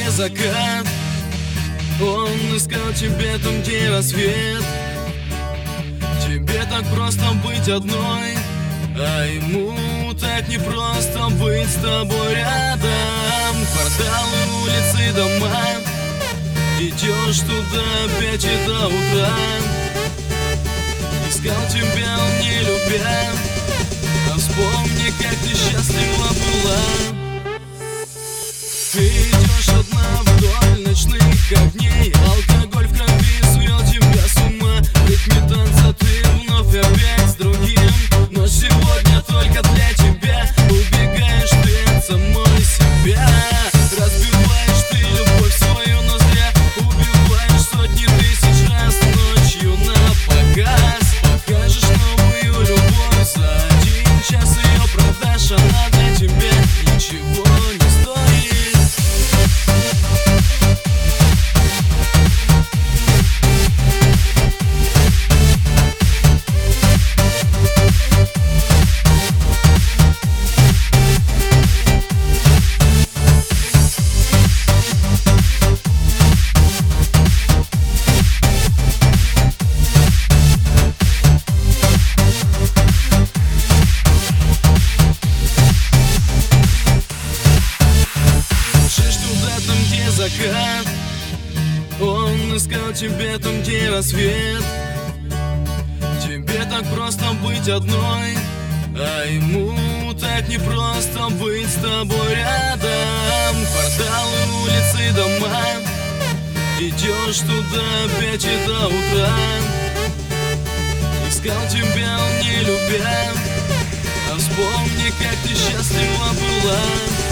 где закат. Он искал тебя там, где рассвет. Тебе так просто быть одной, а ему так непросто быть с тобой рядом. Кварталы, улицы, дома, идешь туда опять и до утра. Искал тебя, он не любя, а вспомни, как ты счастлива была. Ты идешь одна вдоль ночных огней, алкоголь в крови свел тебя с ума. В ритме танца ты вновь опять с другим, но сегодня только для тебя. Убегаешь ты от самой себя, разбиваешь ты любовь свою, но зря. Убиваешь сотни тысяч раз ночью напоказ. Покажешь новую любовь за 1 час, ее продашь, она для тебя ничего не стоит. Закат. Он искал тебя там, где рассвет. Тебе так просто быть одной, а ему так непросто быть с тобой рядом. Кварталы, улицы, дома, идешь туда опять и до утра. Искал тебя, он не любя, а вспомни, как ты счастлива была.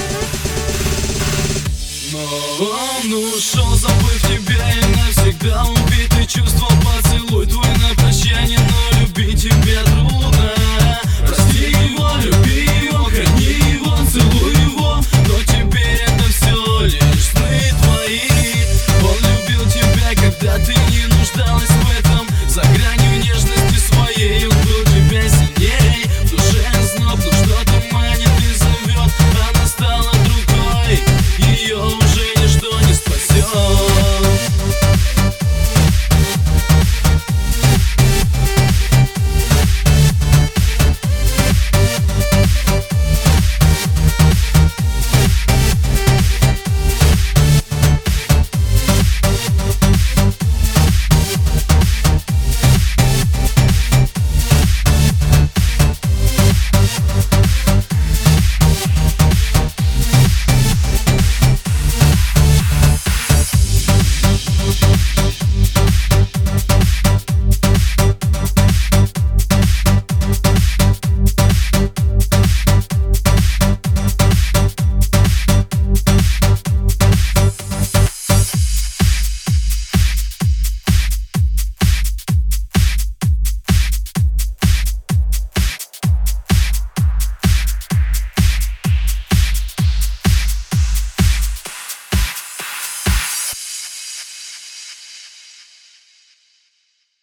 Но он ушел, забыв тебя и навсегда. Убитый чувства поцелуй твой на прощание, но любить тебя трудно.